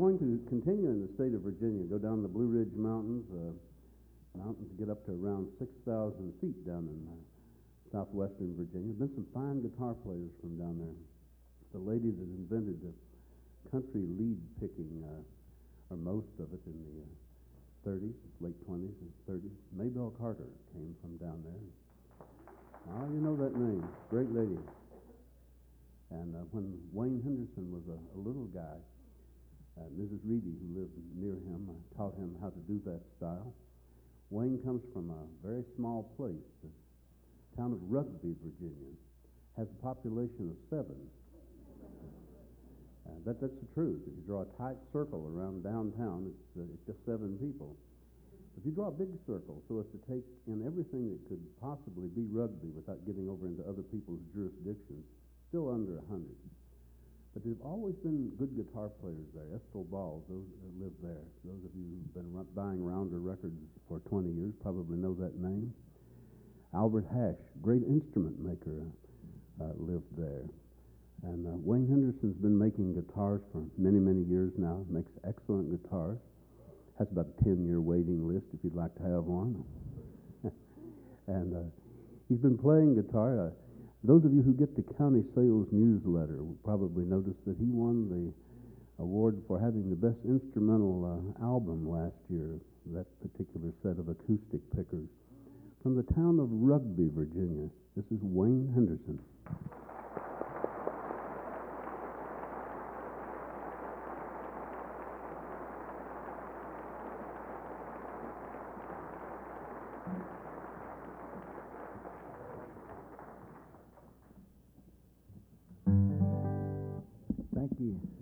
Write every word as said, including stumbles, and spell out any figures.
going to continue in the state of Virginia, go down the Blue Ridge Mountains. Uh, mountains get up to around six thousand feet down in uh, southwestern Virginia. Been some fine guitar players from down there. The lady that invented the country lead picking, uh, or most of it in the uh, thirties, late twenties and thirties, Maybelle Carter came from down there. Oh, you know that name. Great lady. And uh, when Wayne Henderson was a, a little guy, uh, Missus Reedy, who lived near him, uh, taught him how to do that style. Wayne comes from a very small place. The town of Rugby, Virginia, has a population of seven. Uh, that, that's the truth. If you draw a tight circle around downtown, it's, uh, it's just seven people. If you draw a big circle so as to take in everything that could possibly be Rugby without getting over into other people's jurisdictions, still under a hundred. But there've always been good guitar players there. Estill Ball, those uh, live there. Those of you who've been r- buying Rounder records for twenty years probably know that name. Albert Hash, great instrument maker, uh, lived there. And uh, Wayne Henderson's been making guitars for many, many years now. Makes excellent guitars. Has about a ten-year waiting list if you'd like to have one. and uh, he's been playing guitar. Uh, those of you who get the county sales newsletter will probably notice that he won the award for having the best instrumental uh, album last year, that particular set of acoustic pickers. From the town of Rugby, Virginia, this is Wayne Henderson. Thank you.